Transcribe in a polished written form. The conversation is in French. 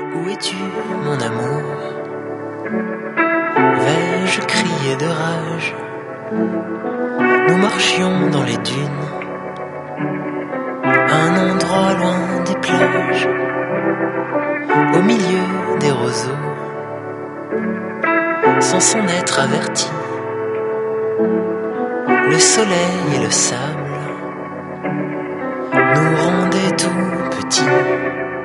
Où es-tu, mon amour? Vais-je crier de rage? Nous marchions dans les dunes, un endroit loin des plages, au milieu des roseaux, sans s'en être averti. Le soleil et le sable nous rendaient tout petits.